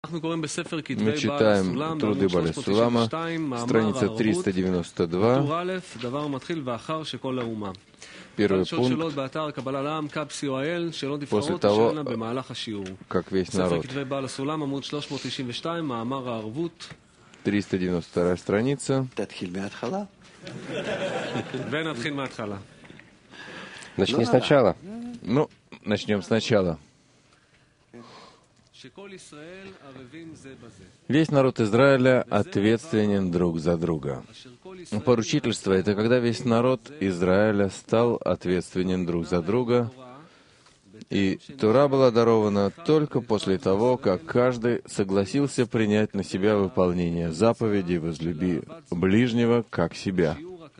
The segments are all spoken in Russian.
Мы читаем труды Бааля Сулама, страница 392, первый пункт, после того, как весь народ. 392 страница. Начни сначала. Ну, начнем сначала. Весь народ Израиля ответственен друг за друга. Поручительство — это когда весь народ Израиля стал ответственен друг за друга, и Тора была дарована только после того, как каждый согласился принять на себя выполнение заповеди «Возлюби ближнего, как себя».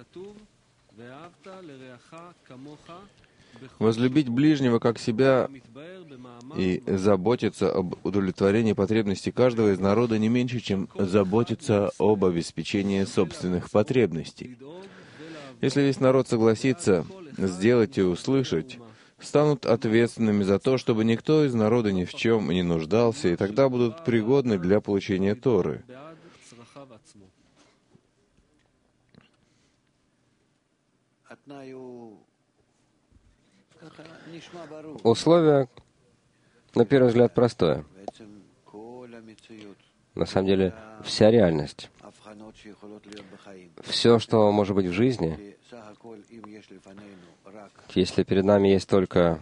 Возлюбить ближнего, как себя, и заботиться об удовлетворении потребностей каждого из народа не меньше, чем заботиться об обеспечении собственных потребностей. Если весь народ согласится сделать и услышать, станут ответственными за то, чтобы никто из народа ни в чем не нуждался, и тогда будут пригодны для получения Торы. Условие, на первый взгляд, простое. На самом деле, вся реальность, все, что может быть в жизни, если перед нами есть только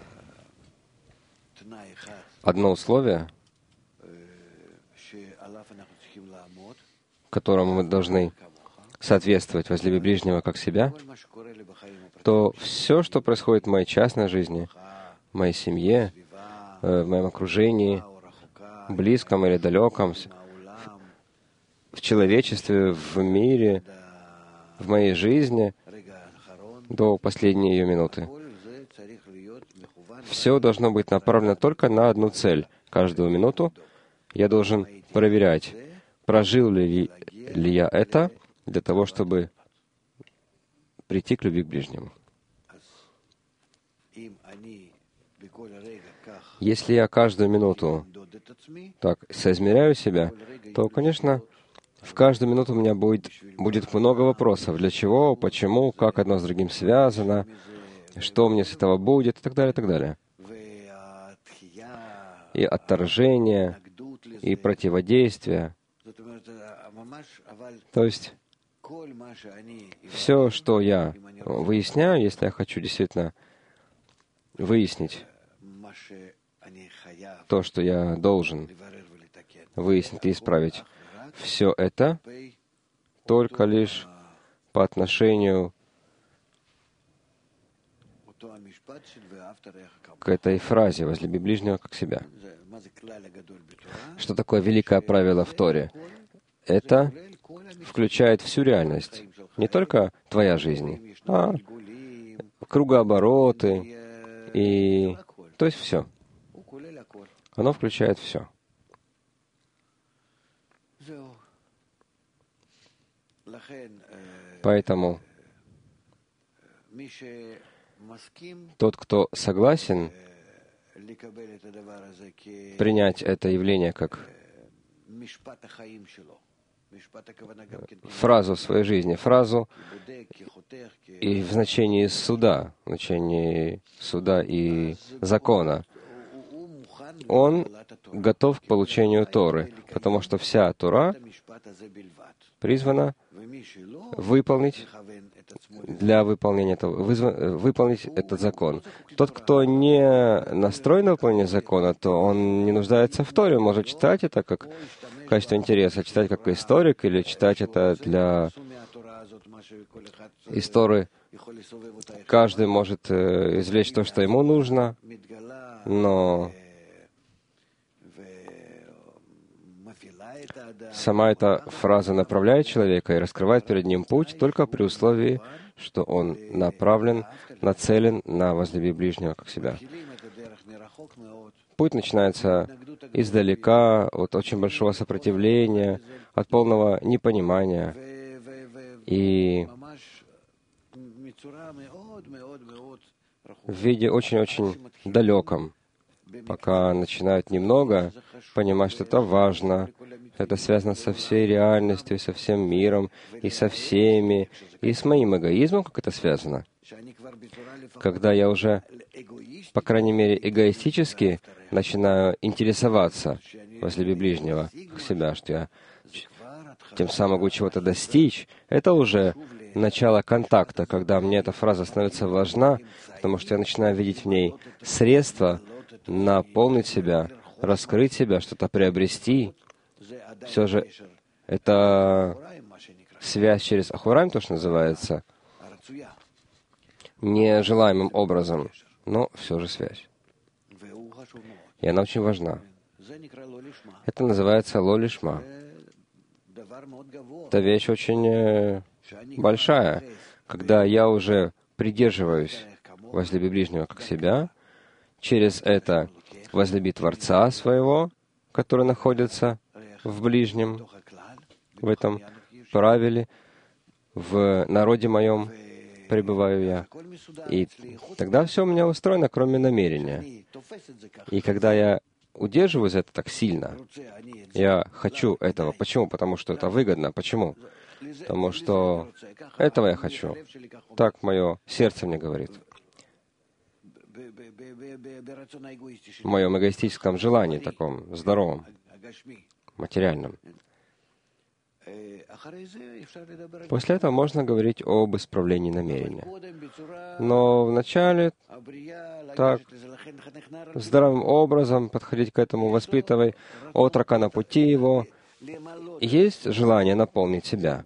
одно условие, которому мы должны соответствовать, возлюби ближнего как себя, то все, что происходит в моей частной жизни, в моей семье, в моем окружении, близком или далеком, в человечестве, в мире, в моей жизни, до последней ее минуты, все должно быть направлено только на одну цель. Каждую минуту я должен проверять, прожил ли я это для того, чтобы прийти к любви к ближнему. Если я каждую минуту так соизмеряю себя, то, конечно, в каждую минуту у меня будет много вопросов. Для чего, почему, как одно с другим связано, что мне с этого будет, и так далее, и так далее. И отторжение, и противодействие. То есть, все, что я выясняю, если я хочу действительно выяснить то, что я должен выяснить и исправить, все это только лишь по отношению к этой фразе «возлюби ближнего как себя». Что такое великое правило в Торе? Это включает всю реальность, не только твоя жизнь, а кругообороты, и то есть все. Оно включает все. Поэтому тот, кто согласен принять это явление как фразу в своей жизни, фразу и в значении суда, и закона, он готов к получению Торы, потому что вся Тора призвана выполнить выполнить этот закон. Тот, кто не настроен на выполнение закона, то он не нуждается в Торе, может читать это как в качестве интереса, читать как историк или читать это для истории. Каждый может извлечь то, что ему нужно, но сама эта фраза направляет человека и раскрывает перед ним путь только при условии, что он направлен, нацелен на возлюби ближнего как себя. Путь начинается издалека, от очень большого сопротивления, от полного непонимания. И в виде очень-очень далеком, пока начинают немного понимать, что это важно, это связано со всей реальностью, и со всем миром, и со всеми, и с моим эгоизмом, как это связано. Когда я уже, по крайней мере, эгоистически начинаю интересоваться возле ближнего себя, что я тем самым могу чего-то достичь, это уже начало контакта, когда мне эта фраза становится важна, потому что я начинаю видеть в ней средства наполнить себя, раскрыть себя, что-то приобрести. Все же это связь через Ахураим, то, что называется, нежелаемым образом, но все же связь. И она очень важна. Это называется ло-лишма. Это вещь очень большая, когда я уже придерживаюсь возлюби ближнего как себя, через это возлюби Творца своего, который находится в ближнем, в этом правиле, в народе моем пребываю я. И тогда все у меня устроено, кроме намерения. И когда я удерживаюсь за это так сильно, я хочу этого. Почему? Потому что это выгодно. Почему? Потому что этого я хочу. Так мое сердце мне говорит. В моем эгоистическом желании, таком здоровом, материальном. После этого можно говорить об исправлении намерения. Но вначале так здравым образом подходить к этому, воспитывай отрока на пути его. Есть желание наполнить себя.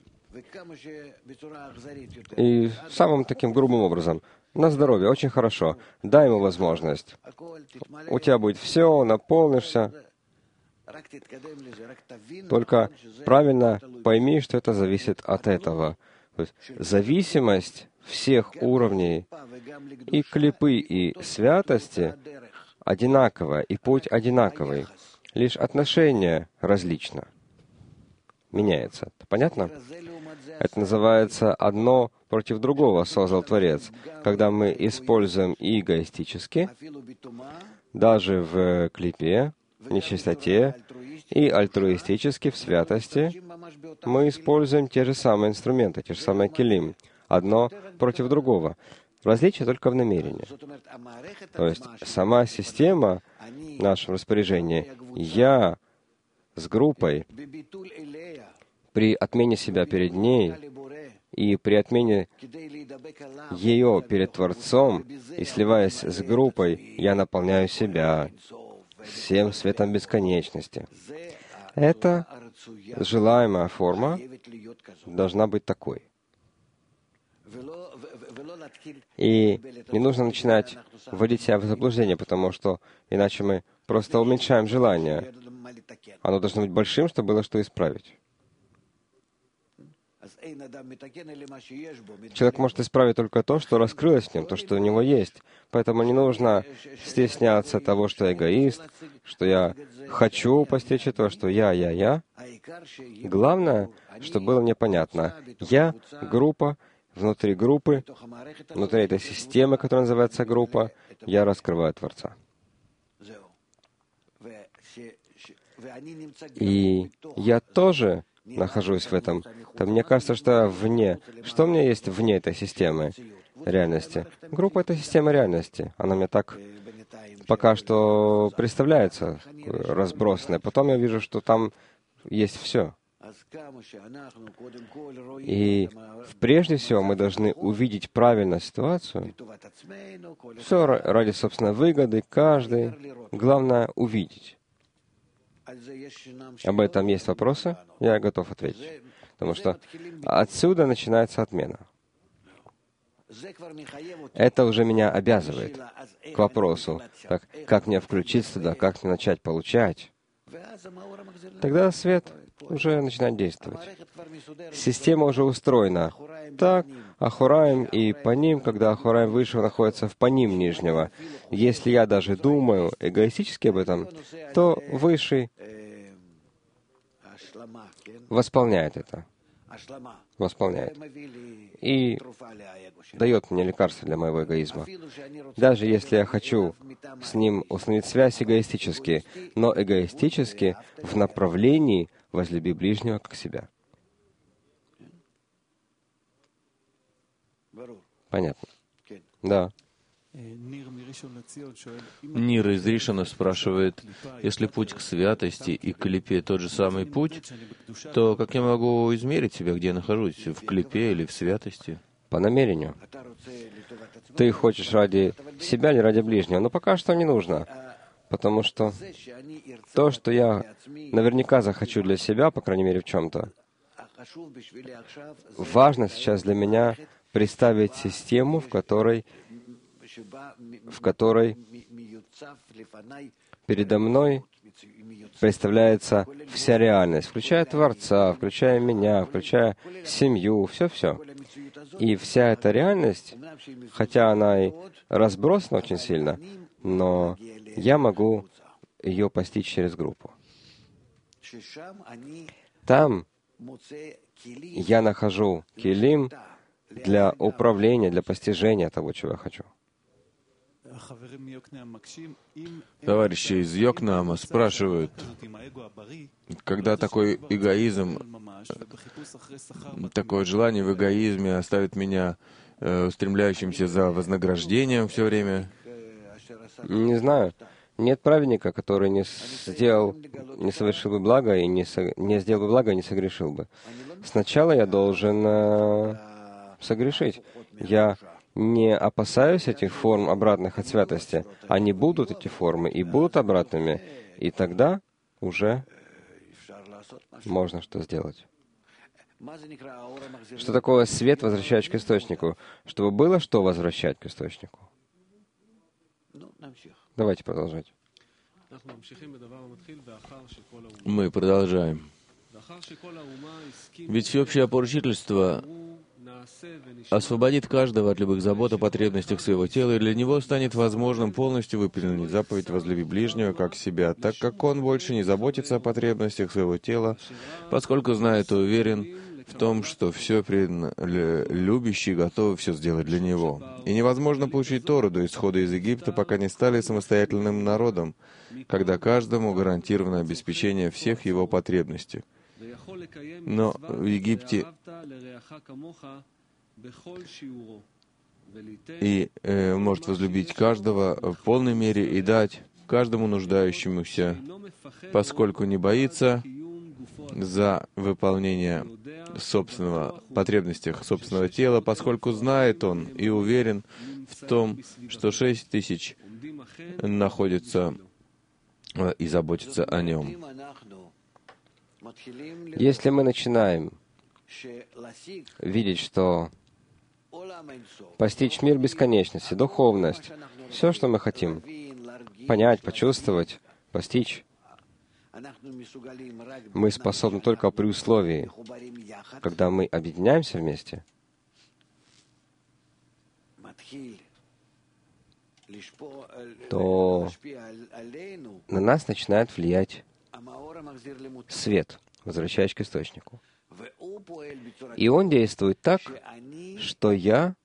И самым таким грубым образом. На здоровье, очень хорошо. Дай ему возможность. У тебя будет все, наполнишься. Только правильно пойми, что это зависит от этого. То есть зависимость всех уровней и клипы, и святости одинаковая, и путь одинаковый. Лишь отношение различно. Меняется. Понятно? Это называется «одно против другого» создал Творец. Когда мы используем и эгоистически, даже в клипе, в нечистоте, и альтруистически в святости, мы используем те же самые инструменты, те же самые келим. Одно против другого. Различие только в намерении. То есть сама система в нашем распоряжении, я с группой, при отмене себя перед ней и при отмене ее перед Творцом и сливаясь с группой, я наполняю себя всем светом бесконечности. Эта желаемая форма должна быть такой. И не нужно начинать вводить себя в заблуждение, потому что иначе мы просто уменьшаем желание. Оно должно быть большим, чтобы было что исправить. Человек может исправить только то, что раскрылось в нем, то, что у него есть. Поэтому не нужно стесняться того, что я эгоист, что я хочу постичь этого, что я. Главное, чтобы было мне понятно. Я — группа, внутри группы, внутри этой системы, которая называется группа, я раскрываю Творца. И я тоже нахожусь в этом. То мне кажется, что вне. Что у меня есть вне этой системы реальности? Группа — это система реальности. Она мне так пока что представляется разбросанной. Потом я вижу, что там есть все. И прежде всего мы должны увидеть правильно ситуацию. Все ради собственной выгоды, каждый. Главное — увидеть. Об этом есть вопросы? Я готов ответить. Потому что отсюда начинается отмена. Это уже меня обязывает к вопросу, как мне включиться туда, как мне начать получать. Тогда свет уже начинает действовать. Система уже устроена. Так, Ахураим и Паним, когда Ахураим высшего находится в Паним нижнего. Если я даже думаю эгоистически об этом, то Высший восполняет это. восполняет и дает мне лекарство для моего эгоизма. Даже если я хочу с ним установить связь эгоистически, но эгоистически в направлении «возлюби ближнего как себя». Понятно? Да. Нир из Ришона спрашивает, если путь к святости и к клипе тот же самый путь, то как я могу измерить себя, где я нахожусь, в клипе или в святости? По намерению. Ты хочешь ради себя или ради ближнего? Но пока что не нужно. Потому что то, что я наверняка захочу для себя, по крайней мере в чем-то, важно сейчас для меня представить систему, в которой передо мной представляется вся реальность, включая Творца, включая меня, включая семью, все-все. И вся эта реальность, хотя она и разбросана очень сильно, но я могу ее постичь через группу. Там я нахожу килим для управления, для постижения того, чего я хочу. Товарищи из Йокнаама спрашивают, когда такой эгоизм, такое желание в эгоизме оставит меня устремляющимся за вознаграждением все время? Не знаю. Нет праведника, который не совершил бы благо и не сделал бы благо и не согрешил бы. Сначала я должен согрешить. Я не опасаюсь этих форм, обратных от святости. Они будут, эти формы, и будут обратными. И тогда уже можно что сделать. Что такое свет, возвращающий к источнику? Чтобы было что возвращать к источнику. Давайте продолжать. Мы продолжаем. Ведь всеобщее поручительство освободит каждого от любых забот о потребностях своего тела, и для него станет возможным полностью выполнить заповедь «Возлюби ближнего как себя», так как он больше не заботится о потребностях своего тела, поскольку знает и уверен в том, что все любящие готовы все сделать для него. И невозможно получить Тору до исхода из Египта, пока не стали самостоятельным народом, когда каждому гарантировано обеспечение всех его потребностей. Но в Египте и может возлюбить каждого в полной мере и дать каждому нуждающемуся, поскольку не боится за выполнение собственного потребностях собственного тела, поскольку знает он и уверен в том, что 6000 находятся и заботятся о нем. Если мы начинаем видеть, что постичь мир бесконечности, духовность, все, что мы хотим понять, почувствовать, постичь, мы способны только при условии, когда мы объединяемся вместе, то на нас начинает влиять свет, возвращаясь к источнику. И он действует так, что я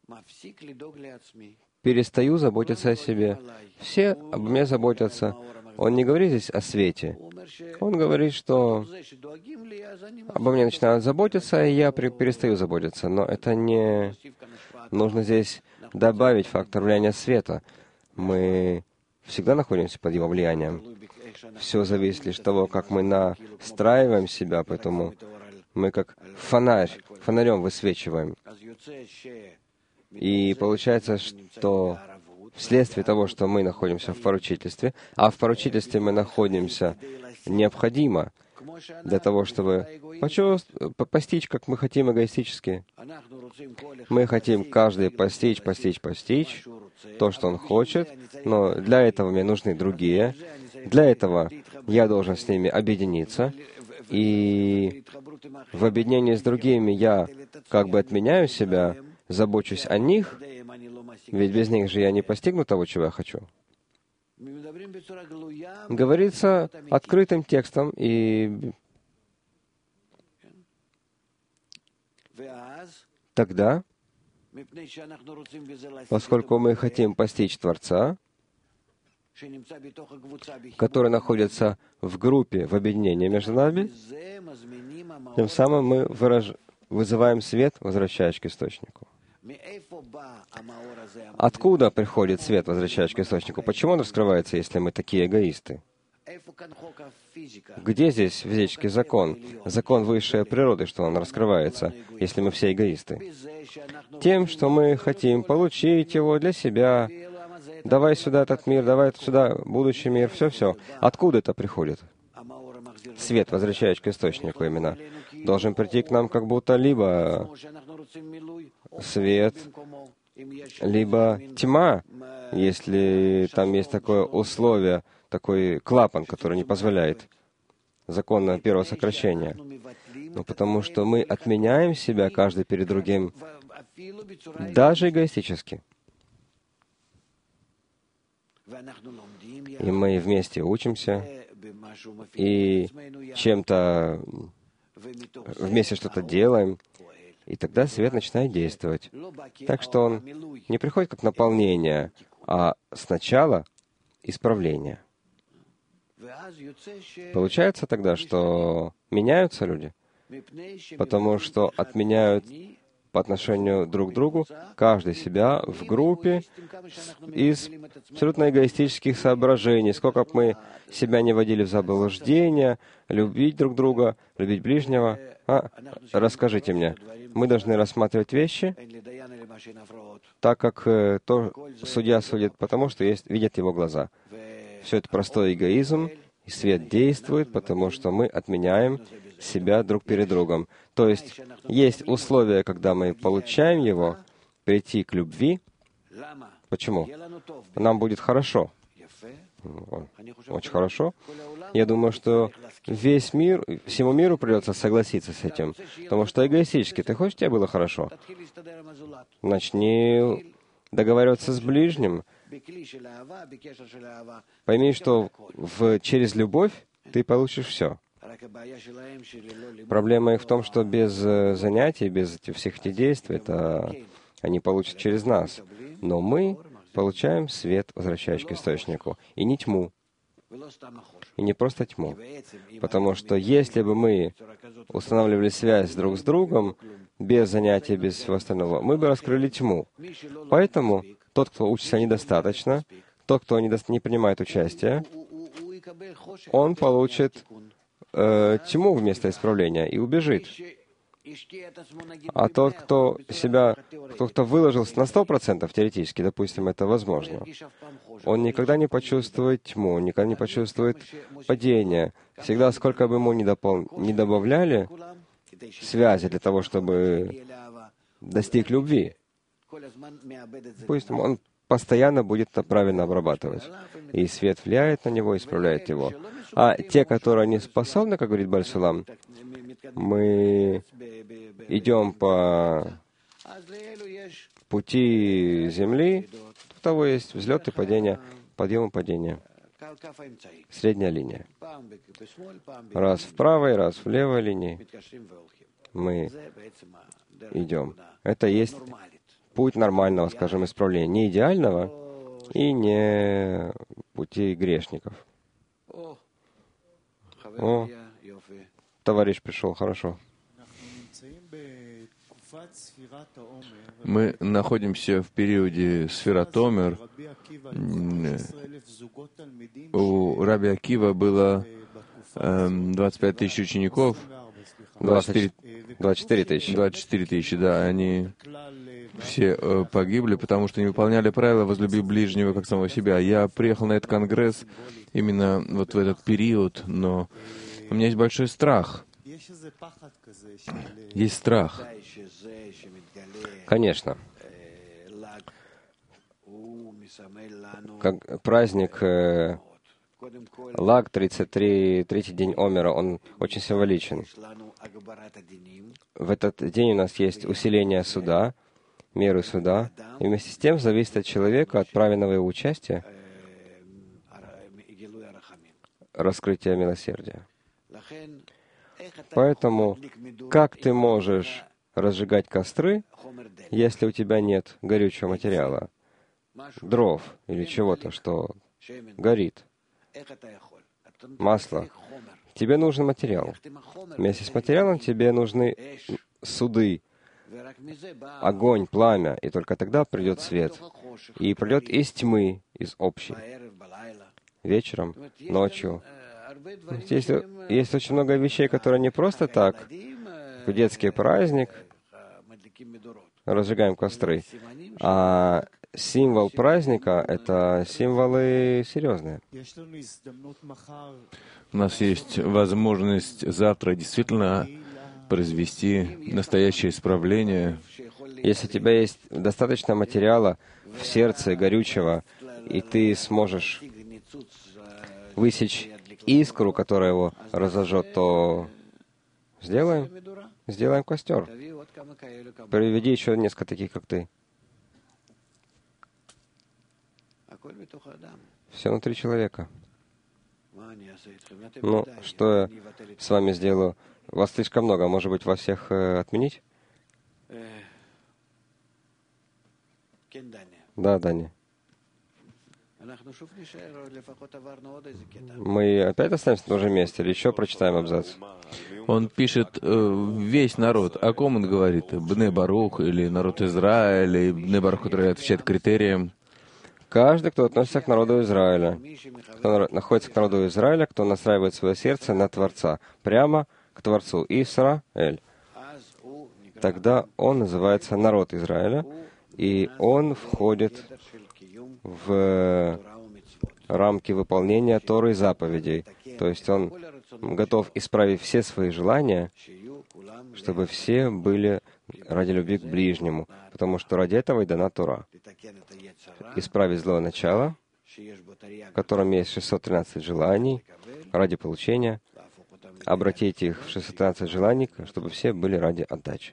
перестаю заботиться о себе. Все обо мне заботятся. Он не говорит здесь о свете. Он говорит, что обо мне начинают заботиться, и я перестаю заботиться. Но это не... Нужно здесь добавить фактор влияния света. Мы всегда находимся под его влиянием. Все зависит лишь от того, как мы настраиваем себя, поэтому мы как фонарем высвечиваем. И получается, что вследствие того, что мы находимся в поручительстве, а в поручительстве мы находимся необходимо для того, чтобы постичь, как мы хотим эгоистически. Мы хотим каждый постичь то, что он хочет, но для этого мне нужны другие. Для этого я должен с ними объединиться, и в объединении с другими я как бы отменяю себя, забочусь о них, ведь без них же я не постигну того, чего я хочу. Говорится открытым текстом, и Тогда, поскольку мы хотим постичь Творца, который находится в группе, в объединении между нами, тем самым мы вызываем свет, возвращаясь к источнику. Откуда приходит свет, возвращаясь к источнику? Почему он раскрывается, если мы такие эгоисты? Где здесь физический закон? Закон высшей природы, что он раскрывается, если мы все эгоисты? Тем, что мы хотим получить его для себя. Давай сюда этот мир, давай сюда будущий мир, все-все. Откуда это приходит? Свет, возвращаясь к источнику именно, должен прийти к нам как будто либо свет, либо тьма, если там есть такое условие, такой клапан, который не позволяет. Закон первого сокращения. Ну, потому что мы отменяем себя каждый перед другим, даже эгоистически. И мы вместе учимся, и чем-то вместе что-то делаем, и тогда свет начинает действовать. Так что он не приходит как наполнение, а сначала исправление. Получается тогда, что меняются люди, потому что отменяют по отношению друг к другу, каждый себя в группе из абсолютно эгоистических соображений. Сколько бы мы себя не вводили в заблуждение, любить друг друга, любить ближнего. Расскажите мне, мы должны рассматривать вещи так, как то судья судит, потому что видят его глаза. Все это простой эгоизм, и свет действует, потому что мы отменяем себя друг перед другом. То есть условия, когда мы получаем его, прийти к любви. Почему? Нам будет хорошо. Очень хорошо. Я думаю, что весь мир, всему миру придется согласиться с этим. Потому что эгоистически, ты хочешь, тебе было хорошо? Начни договариваться с ближним. Пойми, что через любовь ты получишь все. Проблема их в том, что без занятий, без всех этих действий, это они получат через нас. Но мы получаем свет, возвращающий к источнику, и не тьму, и не просто тьму. Потому что если бы мы устанавливали связь друг с другом, без занятий, без всего остального, мы бы раскрыли тьму. Поэтому тот, кто учится недостаточно, тот, кто не принимает участия, он получит тьму вместо исправления и убежит. А тот, кто выложился на 100% теоретически, допустим, это возможно, он никогда не почувствует тьму, никогда не почувствует падения. Всегда, сколько бы ему не добавляли связи для того, чтобы достиг любви, пусть он постоянно будет это правильно обрабатывать. И свет влияет на него, исправляет его. А те, которые не способны, как говорит Баль-Сулам, мы идем по пути Земли, у того есть взлет и падение, подъем и падение. Средняя линия. Раз в правой, раз в левой линии мы идем. Это есть путь нормального, скажем, исправления. Не идеального и не пути грешников. О, товарищ пришел, хорошо. Мы находимся в периоде Сфират Омер. У Раби Акива было 25 тысяч учеников. 24 тысячи. 24 тысячи, да. Они все погибли, потому что не выполняли правила «возлюби ближнего, как самого себя». Я приехал на этот конгресс именно вот в этот период, но у меня есть большой страх. Есть страх. Конечно. Как праздник Лаг, 33-й день Омера, он очень символичен. В этот день у нас есть усиление суда, меры суда, и вместе с тем зависит от человека, от правильного его участия, раскрытия милосердия. Поэтому, как ты можешь разжигать костры, если у тебя нет горючего материала, дров или чего-то, что горит, масло. Тебе нужен материал. Вместе с материалом тебе нужны суды, огонь, пламя, и только тогда придет свет. И придет из тьмы, из общей. Вечером, ночью. Есть очень много вещей, которые не просто так. В детский праздник разжигаем костры. А символ праздника — это символы серьезные. У нас есть возможность завтра действительно произвести настоящее исправление. Если у тебя есть достаточно материала в сердце горючего, и ты сможешь высечь искру, которая его разожжет, то сделаем костер. Приведи еще несколько таких, как ты. Все внутри человека. Ну, что я с вами сделаю? Вас слишком много. Может быть, вас всех отменить? Да, Даня. Мы опять останемся на том же месте или еще прочитаем абзац? Он пишет весь народ. О ком он говорит? Бне Барух или народ Израиля, или Бне Барух, который отвечает критериям? Каждый, кто относится к народу Израиля, кто находится к народу Израиля, кто настраивает свое сердце на Творца, прямо к Творцу Исраэль. Тогда он называется народ Израиля, и он входит в рамки выполнения Торы и заповедей. То есть он готов исправить все свои желания, чтобы все были ради любви к ближнему, потому что ради этого и дана Тора. Исправить злое начало, в котором есть 613 желаний ради получения, обратить их в 613 желаний, чтобы все были ради отдачи.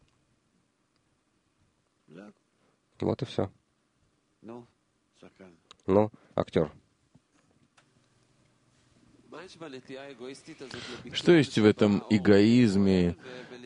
Вот и все. Ну, актер. Что есть в этом эгоизме,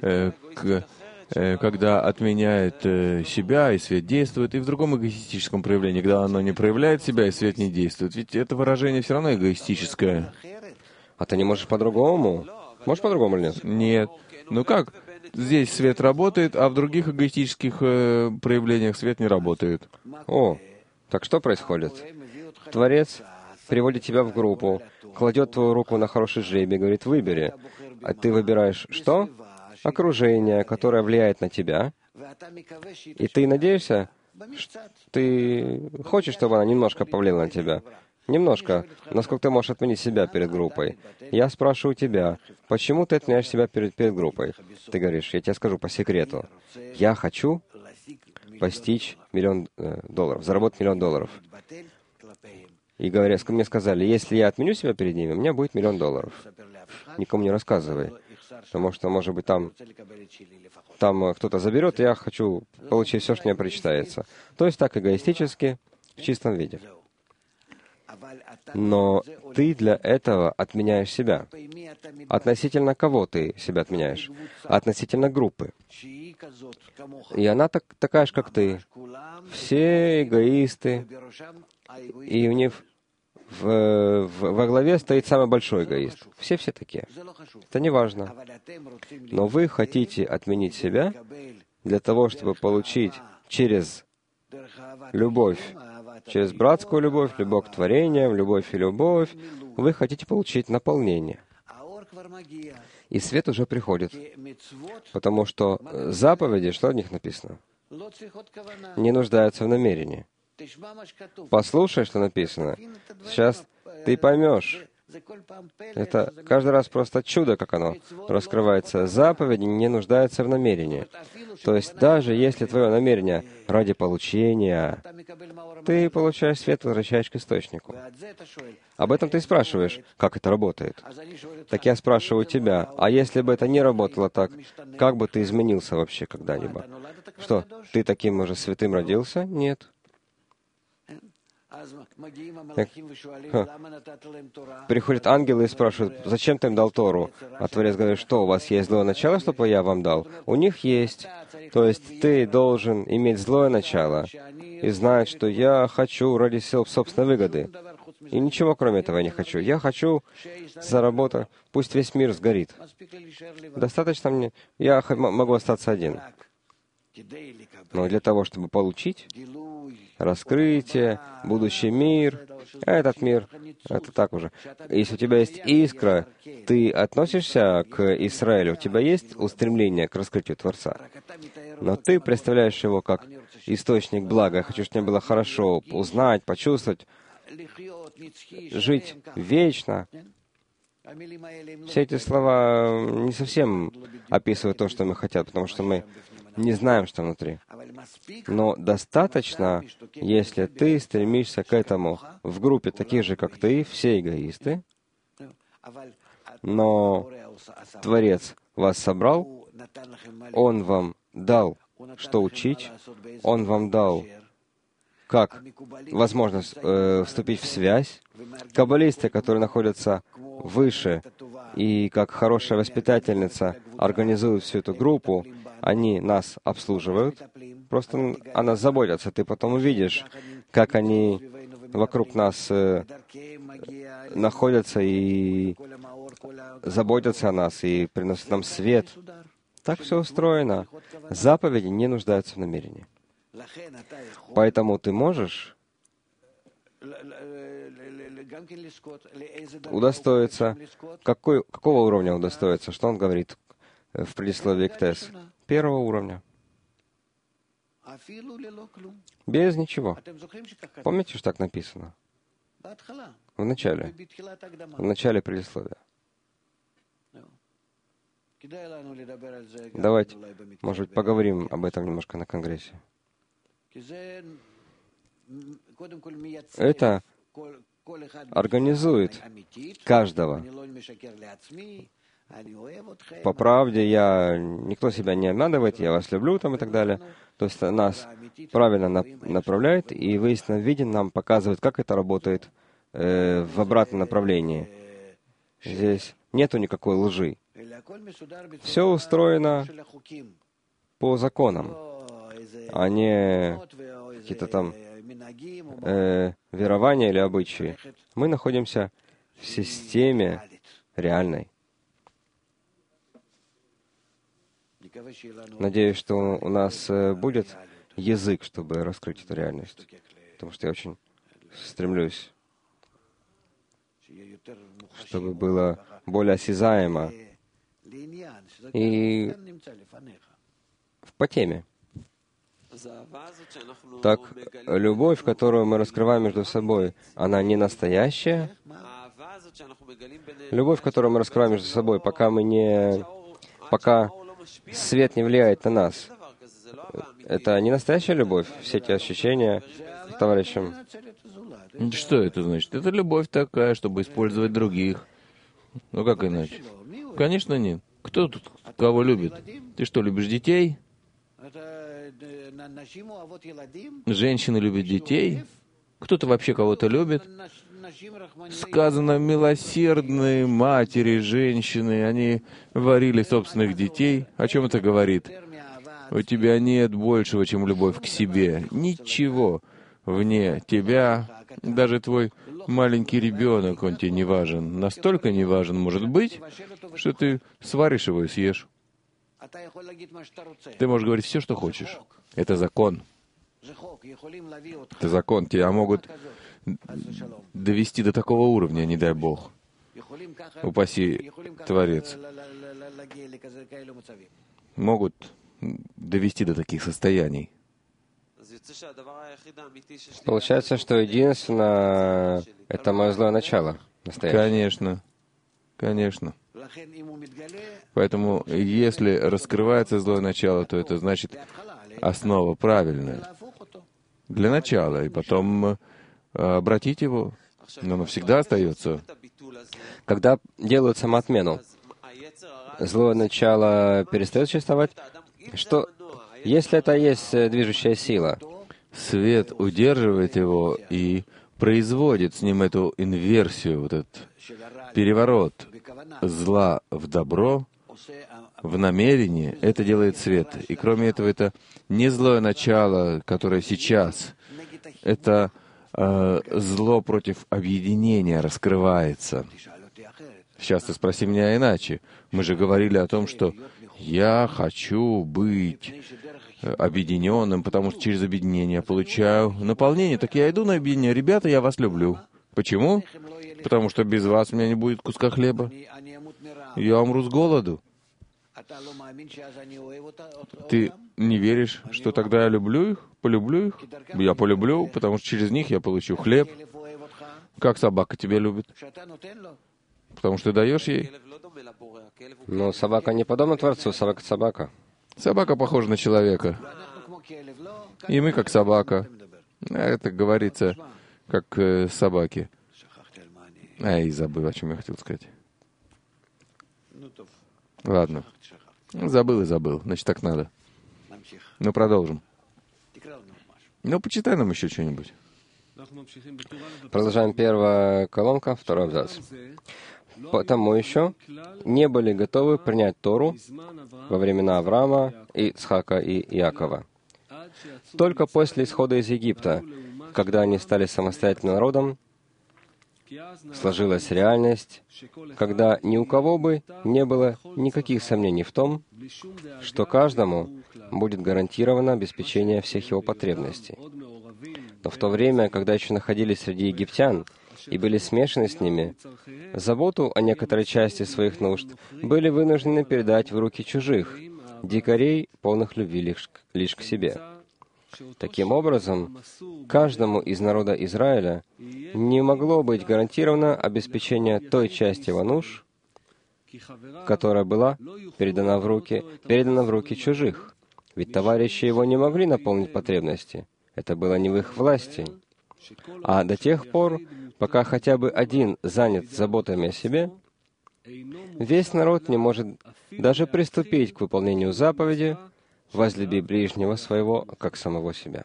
когда отменяет себя, и свет действует, и в другом эгоистическом проявлении, когда оно не проявляет себя, и свет не действует? Ведь это выражение все равно эгоистическое. А ты не можешь по-другому? Можешь по-другому или нет? Нет. Ну как? Здесь свет работает, а в других эгоистических проявлениях свет не работает. О, так что происходит? Творец приводит тебя в группу, кладет твою руку на хороший жребий, говорит, выбери. А ты выбираешь что? Окружение, которое влияет на тебя. И ты надеешься, ты хочешь, чтобы она немножко повлияла на тебя. Немножко. Насколько ты можешь отменить себя перед группой? Я спрашиваю тебя, почему ты отменяешь себя перед группой? Ты говоришь, я тебе скажу по секрету. Я хочу постичь $1 000 000, заработать $1 000 000. И мне сказали, если я отменю себя перед ними, у меня будет $1 000 000. Никому не рассказывай. Потому что, может быть, там кто-то заберет, и я хочу получить все, что мне причитается. То есть так эгоистически, в чистом виде. Но ты для этого отменяешь себя. Относительно кого ты себя отменяешь? Относительно группы. И она такая же, как ты. Все эгоисты. И у них во главе стоит самый большой эгоист. Все такие. Это не важно. Но вы хотите отменить себя для того, чтобы получить через любовь, через братскую любовь, любовь к творениям, любовь и любовь, вы хотите получить наполнение. И свет уже приходит. Потому что заповеди, что в них написано? Не нуждаются в намерении. Послушай, что написано. Сейчас ты поймешь. Это каждый раз просто чудо, как оно раскрывается. Заповеди не нуждаются в намерении. То есть даже если твое намерение ради получения, ты получаешь свет, возвращаешь к источнику. Об этом ты спрашиваешь, как это работает. Так я спрашиваю тебя, а если бы это не работало так, как бы ты изменился вообще когда-либо? Что, ты таким уже святым родился? Нет. Так, приходят ангелы и спрашивают, зачем ты им дал Тору? А Творец говорит, что у вас есть злое начало, чтобы я вам дал? У них есть. То есть ты должен иметь злое начало и знать, что я хочу ради собственной выгоды. И ничего кроме этого я не хочу. Я хочу заработать, пусть весь мир сгорит. Достаточно мне, я могу остаться один. Но для того, чтобы получить раскрытие, будущий мир, а этот мир, это так уже. Если у тебя есть искра, ты относишься к Израилю, у тебя есть устремление к раскрытию Творца. Но ты представляешь его как источник блага. Я хочу, чтобы мне было хорошо узнать, почувствовать, жить вечно. Все эти слова не совсем описывают то, что мы хотим, потому что мы не знаем, что внутри. Но достаточно, если ты стремишься к этому в группе таких же, как ты, все эгоисты, но Творец вас собрал, Он вам дал, что учить, Он вам дал, как возможность вступить в связь. Каббалисты, которые находятся выше, и как хорошая воспитательница организуют всю эту группу, они нас обслуживают, просто о нас заботятся. Ты потом увидишь, как они вокруг нас находятся и заботятся о нас, и приносят нам свет. Так все устроено. Заповеди не нуждаются в намерении. Поэтому ты можешь удостоиться. Какого уровня удостоиться? Что он говорит в предисловии к Тесс? Первого уровня. Без ничего. Помните, что так написано? В начале. В начале предисловия. Давайте, может быть, поговорим об этом немножко на Конгрессе. Это организует каждого. По правде, никто себя не обманывает, я вас люблю там и так далее. То есть нас правильно направляет, и в истинном виде нам показывает, как это работает в обратном направлении. Здесь нету никакой лжи. Все устроено по законам, а не какие-то там верования или обычаи. Мы находимся в системе реальной. Надеюсь, что у нас будет язык, чтобы раскрыть эту реальность. Потому что я очень стремлюсь, чтобы было более осязаемо и по теме. Так, любовь, которую мы раскрываем между собой, она не настоящая. Любовь, которую мы раскрываем между собой, пока свет не влияет на нас, это не настоящая любовь, все эти ощущения к товарищам. Что это значит? Это любовь такая, чтобы использовать других. Ну как иначе? Конечно, нет. Кто тут кого любит? Ты что, любишь детей? Женщины любят детей? Кто-то вообще кого-то любит? Сказано, милосердные матери, женщины, они варили собственных детей. О чем это говорит? У тебя нет большего, чем любовь к себе. Ничего вне тебя. Даже твой маленький ребенок, он тебе не важен. Настолько не важен, может быть, что ты сваришь его и съешь. Ты можешь говорить все, что хочешь. Это закон. Это закон. Тебя могут довести до такого уровня, не дай Бог. Упаси Творец. Могут довести до таких состояний. Получается, что единственное — это мое злое начало. Настоящее. Конечно. Конечно. Поэтому, если раскрывается злое начало, то это значит основа правильная. Для начала. И потом обратить его. Но оно всегда остается. Когда делают самоотмену, злое начало перестает существовать? Что, если это есть движущая сила? свет удерживает его и производит с ним эту инверсию, вот этот переворот зла в добро, в намерении, это делает свет. И кроме этого, это не злое начало, которое сейчас, это зло против объединения раскрывается. Сейчас ты спроси меня иначе. Мы же говорили о том, что я хочу быть объединенным, потому что через объединение я получаю наполнение. Так я иду на объединение. Ребята, я вас люблю. Почему? Потому что без вас у меня не будет куска хлеба. Я умру с голоду. Ты не веришь, что тогда я люблю их? Полюблю их? Я полюблю, потому что через них я получу хлеб. Как собака тебя любит? Потому что ты даешь ей. Но собака не подобна Творцу, собака — собака. Собака похожа на человека. И мы как собака. Это говорится как собаки. И забыл, о чем я хотел сказать. Ладно. Забыл и забыл. Значит, так надо. Ну, продолжим. Ну, почитай нам еще что-нибудь. Продолжаем. Первая колонка, второй абзац. Потому еще не были готовы принять Тору во времена Авраама, Ицхака и Иакова. Только после исхода из Египта, когда они стали самостоятельным народом, сложилась реальность, когда ни у кого бы не было никаких сомнений в том, что каждому будет гарантировано обеспечение всех его потребностей. Но в то время, когда еще находились среди египтян и были смешаны с ними, заботу о некоторой части своих нужд были вынуждены передать в руки чужих, дикарей, полных любви лишь к себе. Таким образом, каждому из народа Израиля не могло быть гарантировано обеспечение той части его нужд, которая была передана в руки чужих. Ведь товарищи его не могли наполнить потребности. Это было не в их власти. А до тех пор, пока хотя бы один занят заботами о себе, весь народ не может даже приступить к выполнению заповеди «Возлюби ближнего своего, как самого себя».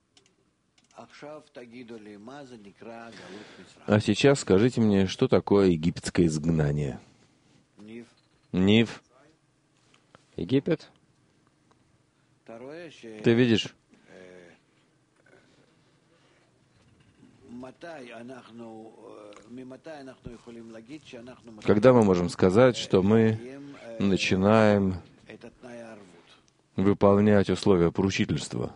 А сейчас скажите мне, что такое египетское изгнание? Нив. Египет. Ты видишь? Когда мы можем сказать, что мы начинаем выполнять условия поручительства?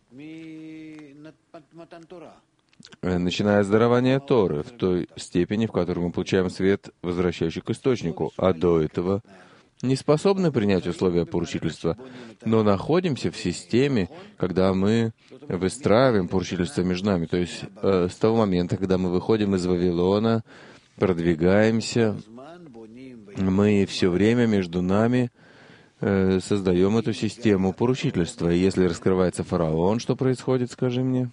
Начиная с дарования Торы, в той степени, в которой мы получаем свет, возвращающий к источнику, а до этого не способны принять условия поручительства, но находимся в системе, когда мы выстраиваем поручительство между нами. То есть с того момента, когда мы выходим из Вавилона, продвигаемся, мы все время между нами создаем эту систему поручительства. И если раскрывается фараон, что происходит, скажи мне?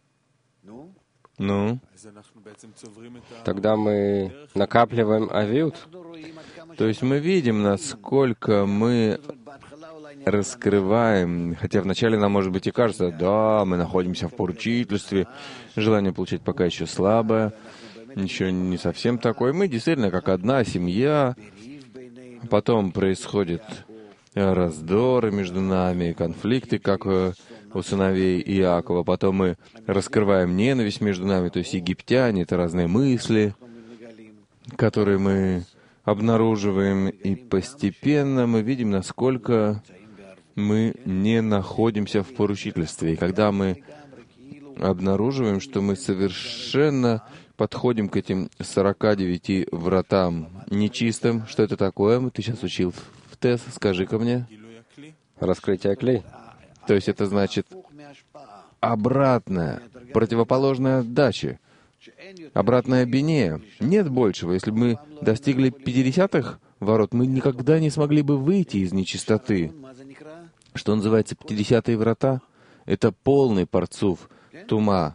Ну? Тогда мы накапливаем авиут. То есть мы видим, насколько мы раскрываем, хотя вначале нам, может быть, и кажется, да, мы находимся в поручительстве, желание получать пока еще слабое, еще не совсем такое. Мы действительно как одна семья, потом происходят раздоры между нами, конфликты, как у сыновей Иакова, потом мы раскрываем ненависть между нами, то есть египтяне — это разные мысли, которые мы обнаруживаем, и постепенно мы видим, насколько мы не находимся в поручительстве. И когда мы обнаруживаем, что мы совершенно подходим к этим 49 вратам нечистым, что это такое? Ты сейчас учил в ТЭС, скажи-ка мне. Раскрытие клей. То есть это значит обратная, противоположная отдаче. Обратная бине. Нет большего. Если бы мы достигли 50-х ворот, мы никогда не смогли бы выйти из нечистоты. Что называется 50-е врата? Это полный парцуф тума,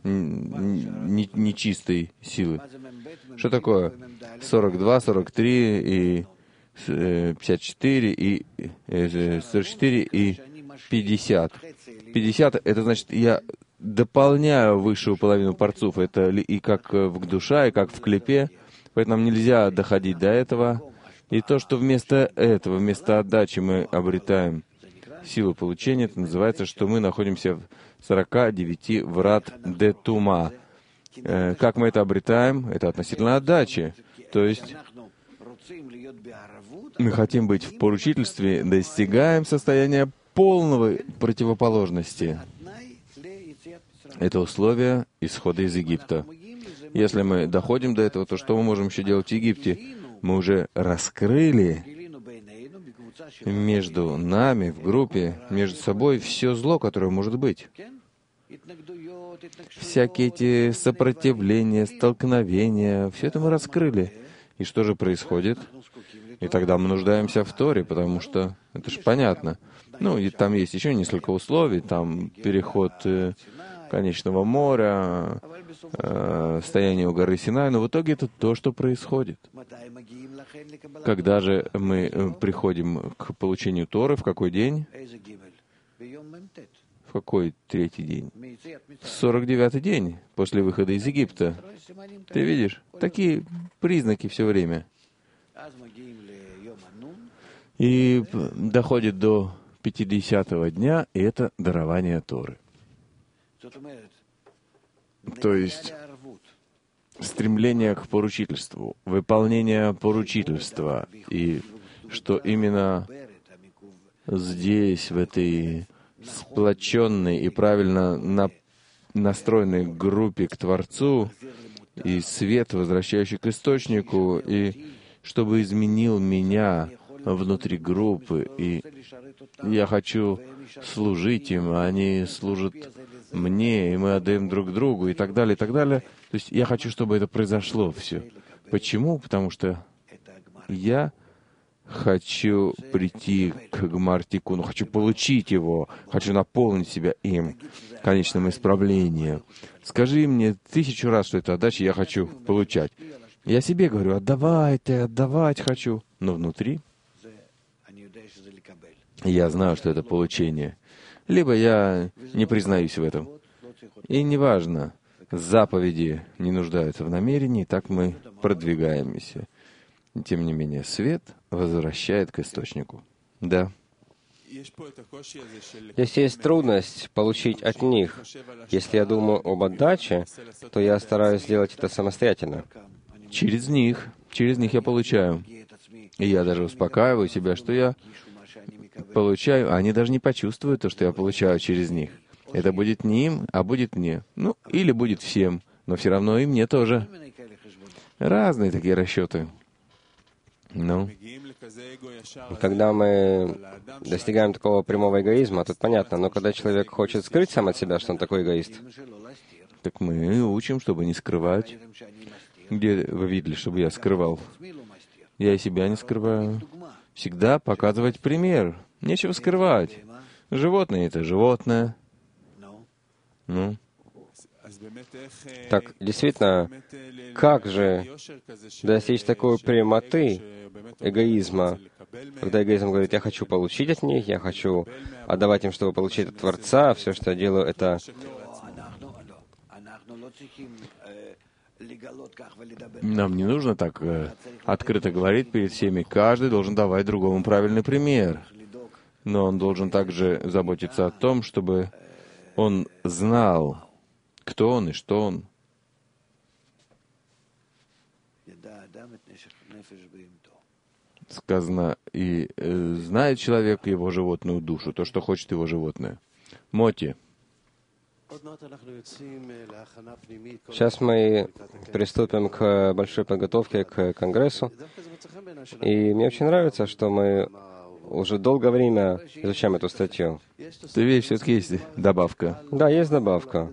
нечистой силы. Что такое 42, 43 и 54 и 44 и 50? 50 — это значит, я дополняю высшую половину парцуф. Это и как в душа, и как в клипе. Поэтому нам нельзя доходить до этого. И то, что вместо этого, вместо отдачи мы обретаем силу получения, это называется, что мы находимся в 49 врат де тума. Как мы это обретаем? Это относительно отдачи. То есть мы хотим быть в поручительстве, достигаем состояния полного противоположности. Это условие исхода из Египта. Если мы доходим до этого, то что мы можем еще делать в Египте? Мы уже раскрыли между нами, в группе, между собой все зло, которое может быть. Всякие эти сопротивления, столкновения, все это мы раскрыли. И что же происходит? И тогда мы нуждаемся в Торе, потому что это же понятно. Ну, и там есть еще несколько условий, там переход Конечного моря, стояние у горы Синай, но в итоге это то, что происходит. Когда же мы приходим к получению Торы, в какой день? В какой третий день? В 49-й день после выхода из Египта. Ты видишь? Такие признаки все время. И доходит до 50-го дня, и это дарование Торы. То есть стремление к поручительству, выполнение поручительства, и что именно здесь, в этой сплоченной и правильно настроенной группе к Творцу, и свет, возвращающий к источнику, и чтобы изменил меня внутри группы, и я хочу служить им, а они служат мне, и мы отдаем друг другу, и так далее, и так далее. То есть я хочу, чтобы это произошло все. Почему? Потому что я хочу прийти к Гмар-Тикуну, хочу получить его, хочу наполнить себя им, конечным исправлением. Скажи мне 1000 раз, что это отдача, я хочу получать. Я себе говорю, отдавать хочу. Но внутри я знаю, что это получение. Либо я не признаюсь в этом. И неважно, заповеди не нуждаются в намерении, так мы продвигаемся. Тем не менее, свет возвращает к источнику. Да. Здесь есть трудность получить от них. Если я думаю об отдаче, то я стараюсь сделать это самостоятельно. Через них я получаю. И я даже успокаиваю себя, что я получаю, а они даже не почувствуют то, что я получаю через них. Это будет не им, а будет мне. Ну, или будет всем, но все равно и мне тоже. Разные такие расчеты. Ну. Когда мы достигаем такого прямого эгоизма, тут понятно, но когда человек хочет скрыть сам от себя, что он такой эгоист, так мы учим, чтобы не скрывать. Где вы видели, чтобы я скрывал? Я и себя не скрываю. Всегда показывать пример. Нечего скрывать. Животное — это животное. Ну. Так, действительно, как же достичь такой прямоты эгоизма, когда эгоизм говорит, я хочу получить от них, я хочу отдавать им, чтобы получить от Творца, все, что я делаю, это... Нам не нужно так открыто говорить перед всеми. Каждый должен давать другому правильный пример. Но он должен также заботиться о том, чтобы он знал, кто он и что он. Сказано, и знает человек его животную душу, то, что хочет его животное. Моти. Сейчас мы приступим к большой подготовке к Конгрессу. И мне очень нравится, что мы уже долгое время изучаем эту статью. Ты видишь, все-таки есть добавка. Да, есть добавка.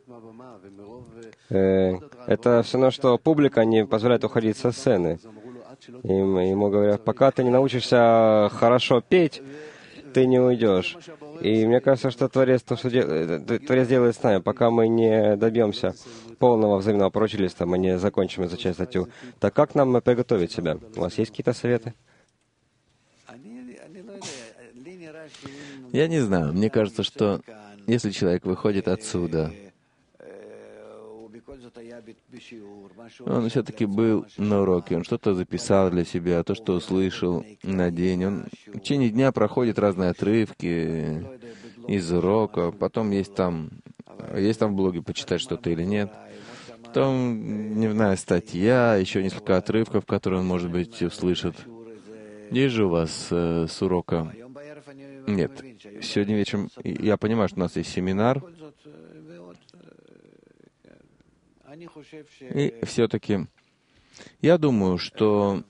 Это все равно, что публика не позволяет уходить со сцены. Ему говорят, пока ты не научишься хорошо петь, ты не уйдешь. И мне кажется, что Творец делает с нами, пока мы не добьемся полного взаимного поручительства, мы не закончим изучать статью. Так как нам приготовить себя? У вас есть какие-то советы? Я не знаю. Мне кажется, что если человек выходит отсюда Он все-таки был на уроке, он что-то записал для себя, то, что услышал на день. Он в течение дня проходит разные отрывки из урока, потом есть там в блоге почитать что-то или нет. Потом дневная статья, еще несколько отрывков, которые он, может быть, услышит. Есть же у вас с урока? Нет. Сегодня вечером я понимаю, что у нас есть семинар. И все-таки я думаю, что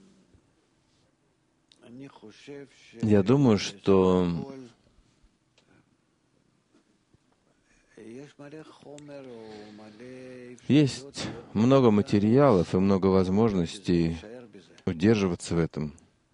есть много материалов и много возможностей удерживаться в этом,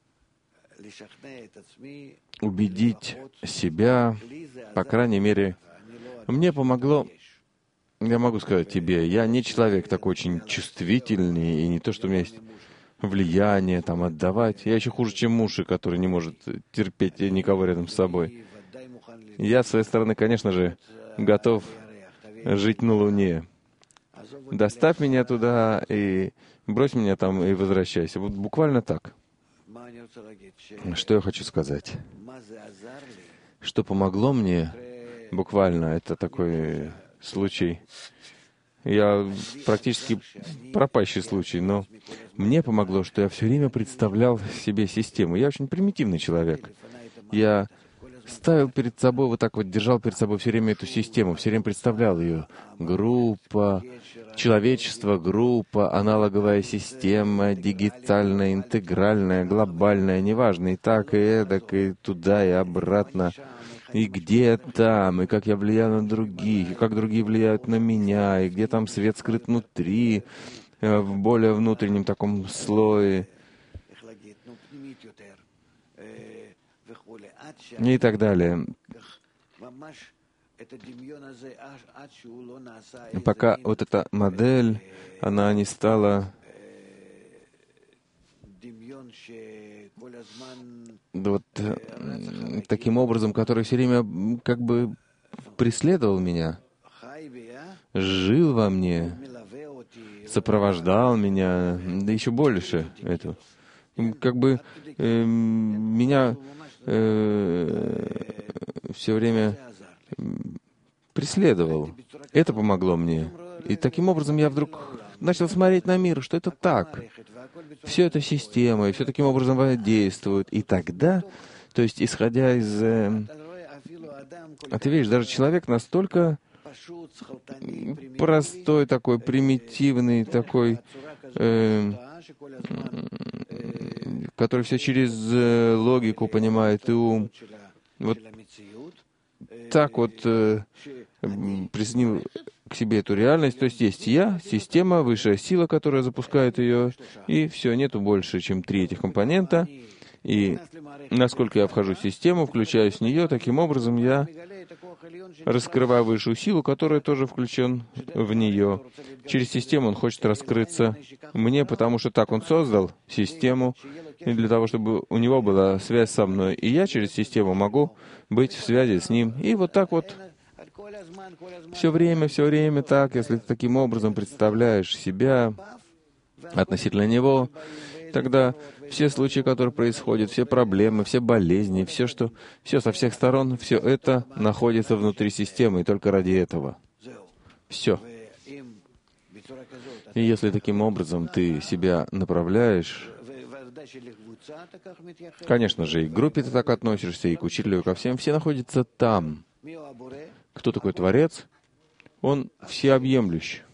убедить себя, по крайней мере, мне помогло. Я могу сказать тебе, я не человек такой очень чувствительный, и не то, что у меня есть влияние, там, отдавать. Я еще хуже, чем Муши, который не может терпеть никого рядом с собой. Я, с своей стороны, конечно же, готов жить на Луне. Доставь меня туда и брось меня там и возвращайся. Вот буквально так. Что я хочу сказать? Что помогло мне, буквально, это такой случай. Я практически пропащий случай, но мне помогло, что я все время представлял себе систему. Я очень примитивный человек. Я ставил перед собой, вот так вот держал перед собой все время эту систему, все время представлял ее. Группа, человечество, группа, аналоговая система, дигитальная, интегральная, глобальная, неважно, и так, и эдак, и туда, и обратно. И где там, и как я влияю на других, и как другие влияют на меня, и где там свет скрыт внутри, в более внутреннем таком слое, и так далее. Пока вот эта модель, она не стала вот таким образом, который все время как бы преследовал меня, жил во мне, сопровождал меня, да еще больше этого. Как бы меня все время преследовал. Это помогло мне. И таким образом я вдруг начал смотреть на мир, что это так. Все это система, и все таким образом действует. И тогда, то есть, исходя из... ты видишь, даже человек настолько простой, такой примитивный, такой, который все через логику понимает и ум. Вот так вот присоединил к себе эту реальность. То есть я, система, высшая сила, которая запускает ее, и все, нету больше, чем 3 этих компонента. И насколько я вхожу в систему, включаюсь в нее, таким образом я раскрываю высшую силу, которая тоже включен в нее. Через систему он хочет раскрыться мне, потому что так он создал систему, и для того, чтобы у него была связь со мной. И я через систему могу быть в связи с ним. И вот так вот все время так, если ты таким образом представляешь себя относительно него, тогда все случаи, которые происходят, все проблемы, все болезни, все со всех сторон, все это находится внутри системы, и только ради этого. Все. И если таким образом ты себя направляешь, конечно же, и к группе ты так относишься, и к учителю, и ко всем, все находятся там. Кто такой Творец? Он всеобъемлющ.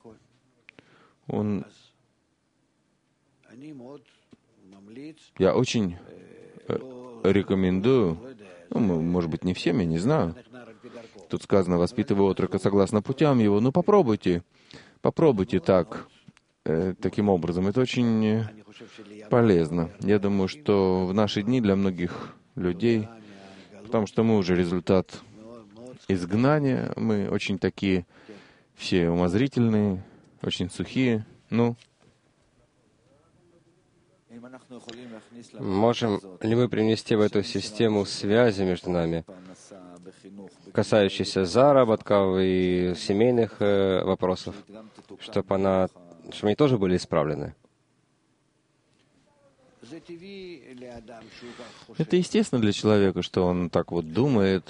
Я очень рекомендую, может быть, не всем, я не знаю. Тут сказано, воспитывай отрока согласно путям его. Ну, попробуйте так, таким образом. Это очень полезно. Я думаю, что в наши дни для многих людей, потому что мы уже результат изгнания, мы очень такие все умозрительные, очень сухие. Можем ли мы принести в эту систему связи между нами, касающиеся заработков и семейных вопросов? чтобы они тоже были исправлены. Это естественно для человека, что он так вот думает,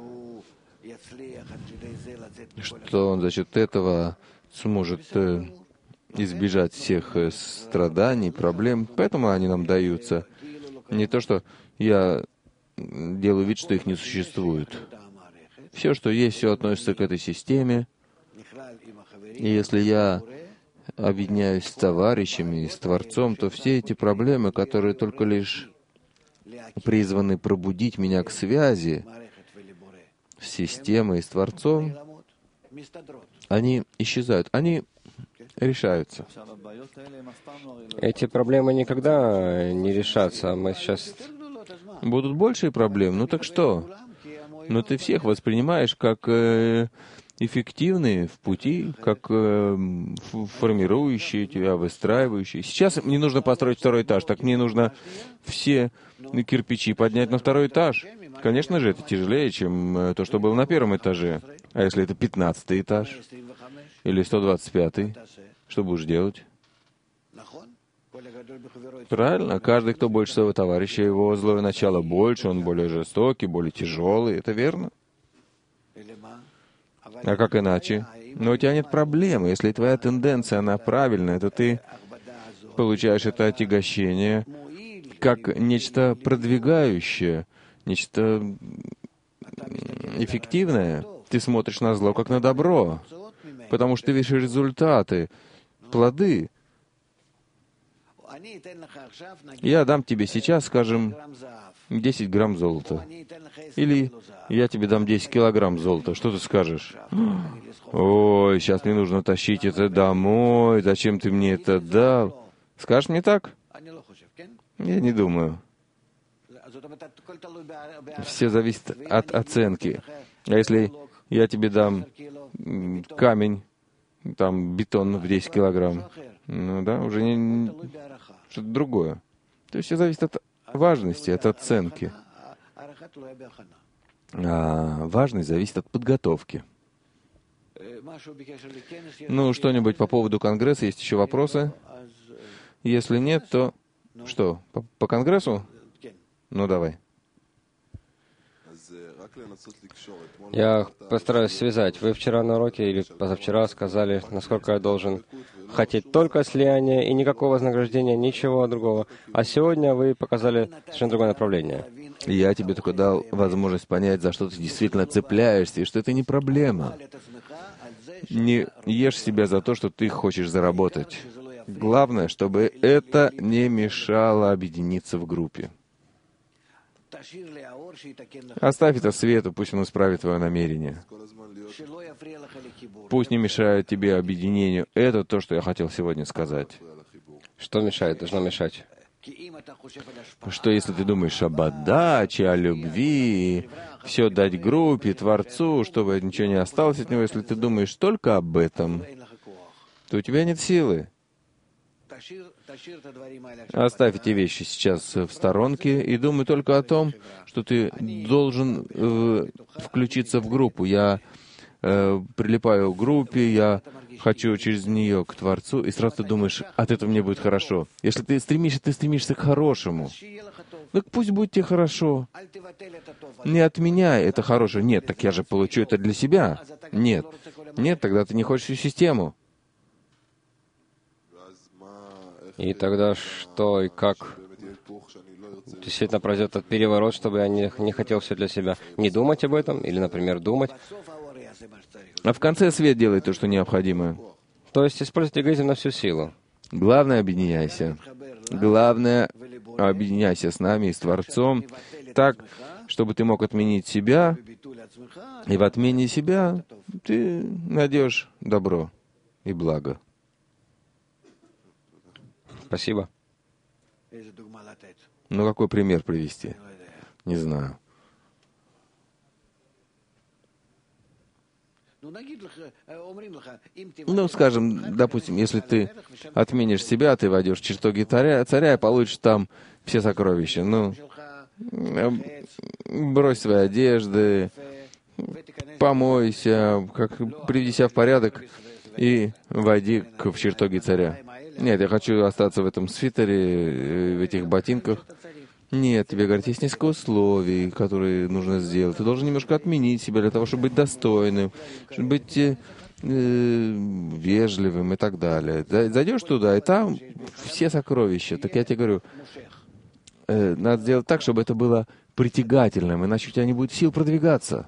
что он за счет этого сможет избежать всех страданий, проблем. Поэтому они нам даются. Не то, что я делаю вид, что их не существует. Все, что есть, все относится к этой системе. И если я объединяюсь с товарищами и с Творцом, то все эти проблемы, которые только лишь призваны пробудить меня к связи с системой и с Творцом, они исчезают, они решаются. Эти проблемы никогда не решатся. Мы сейчас... Будут большие проблемы, ну так что? Но ты всех воспринимаешь как эффективные в пути, как формирующие тебя, выстраивающие. Сейчас мне нужно построить второй этаж, так мне нужно все кирпичи поднять на второй этаж. Конечно же, это тяжелее, чем то, что было на первом этаже. А если это 15-й этаж или 125-й, что будешь делать? Правильно, каждый, кто больше своего товарища, его злое начало больше, он более жестокий, более тяжелый, это верно? А как иначе? Но у тебя нет проблемы. Если твоя тенденция, она правильная, то ты получаешь это отягощение как нечто продвигающее, нечто эффективное. Ты смотришь на зло как на добро, потому что ты видишь результаты, плоды. Я дам тебе сейчас, скажем, 10 грамм золота. Или я тебе дам 10 килограмм золота. Что ты скажешь? Ой, сейчас мне нужно тащить это домой. Зачем ты мне это дал? Скажешь мне так? Я не думаю. Все зависит от оценки. А если я тебе дам камень, там бетон в 10 килограмм, ну да, уже не что-то другое. То есть все зависит от важности, от оценки. А важность зависит от подготовки. Ну, что-нибудь по поводу Конгресса? Есть еще вопросы? Если нет, то что? По Конгрессу? Ну, давай. Я постараюсь связать. Вы вчера на уроке или позавчера сказали, насколько я должен хотеть только слияния и никакого вознаграждения, ничего другого. А сегодня вы показали совершенно другое направление. Я тебе только дал возможность понять, за что ты действительно цепляешься, и что это не проблема. Не ешь себя за то, что ты хочешь заработать. Главное, чтобы это не мешало объединиться в группе. Оставь это свету, пусть он исправит твое намерение. Пусть не мешает тебе объединению. Это то, что я хотел сегодня сказать. Что мешает? Должно мешать. Что если ты думаешь об отдаче, о любви, все дать группе, Творцу, чтобы ничего не осталось от него, если ты думаешь только об этом, то у тебя нет силы. Оставь эти вещи сейчас в сторонке и думай только о том, что ты должен включиться в группу. Я прилипаю к группе, я хочу через нее к Творцу, и сразу ты думаешь, от этого мне будет хорошо. Если ты стремишься к хорошему, так пусть будет тебе хорошо. Не отменяй это хорошее. Нет, так я же получу это для себя. Нет, тогда ты не хочешь всю систему. И тогда что и как действительно произойдет этот переворот, чтобы я не хотел все для себя? Не думать об этом или, например, думать? А в конце свет делает то, что необходимо. То есть использовать эгоизм на всю силу. Главное, объединяйся. Главное, объединяйся с нами и с Творцом так, чтобы ты мог отменить себя, и в отмене себя ты найдешь добро и благо. Спасибо. Ну, какой пример привести? Не знаю. Ну, скажем, допустим, если ты отменишь себя, ты войдешь в чертоги царя и получишь там все сокровища. Ну, брось свои одежды, помойся, приведи себя в порядок и войди в чертоги царя. Нет, я хочу остаться в этом свитере, в этих ботинках. Нет, тебе говорят, есть несколько условий, которые нужно сделать. Ты должен немножко отменить себя для того, чтобы быть достойным, чтобы быть вежливым и так далее. Зайдешь туда, и там все сокровища. Так я тебе говорю, надо сделать так, чтобы это было притягательным, иначе у тебя не будет сил продвигаться.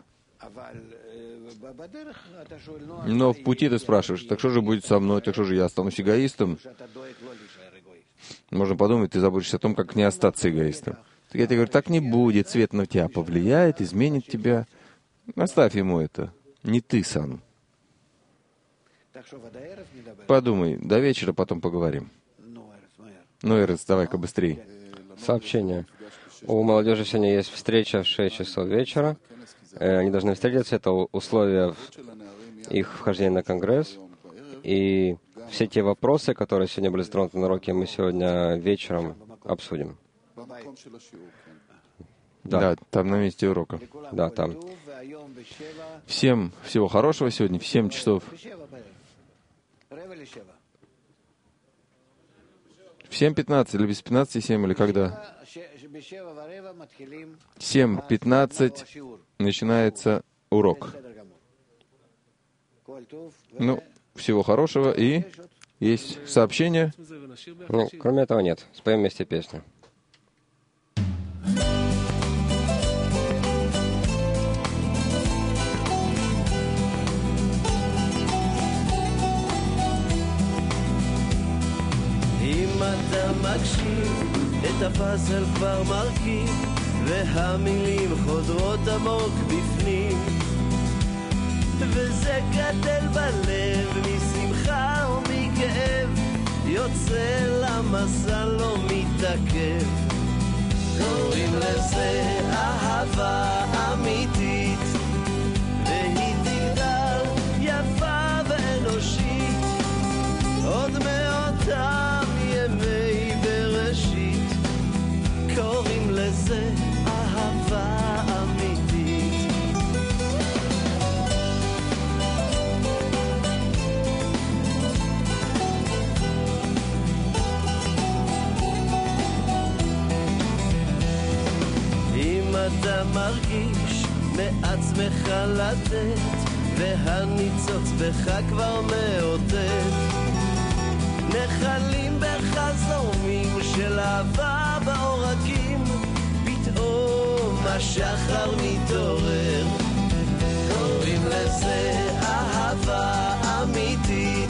Но в пути ты спрашиваешь, так что же будет со мной, так что же я останусь эгоистом? Можно подумать, ты заботишься о том, как не остаться эгоистом. Так я тебе говорю, так не будет, свет на тебя повлияет, изменит тебя. Оставь ему это. Не ты сам. Подумай, до вечера потом поговорим. Ну, Эрес, давай-ка быстрее. Сообщение. У молодежи сегодня есть встреча в 6 часов вечера. Они должны встретиться. Это условия их вхождения на Конгресс. И все те вопросы, которые сегодня были затронуты на уроке, мы сегодня вечером обсудим. Да, там на месте урока. Да, там. Всем всего хорошего сегодня, в 7 часов. В 7:15 или без 15:07, или когда? 7:15 начинается урок. Ну, всего хорошего, и есть сообщение. Ну, кроме этого нет. Споем вместе песню. אתה מקשיב, את הפאזל כבר מרכיב, והמילים חודרות עמוק בפנים, וזה גדל בלב משמחה ומכאב, יוצא למסע לא מתעכב. קוראים לזה אהבה אמיתית, והיא תגדל יפה ואנושית, עוד מאותם ימי בראשית, קוראים לזה אהבה אמיתית. אם אתה מרגיש מעצמך לתת, והניצוץ בך כבר מאותת, נחלים בחזומים של אהבה בעורקים, פתאום השחר מתעורר, קוראים לזה אהבה אמיתית,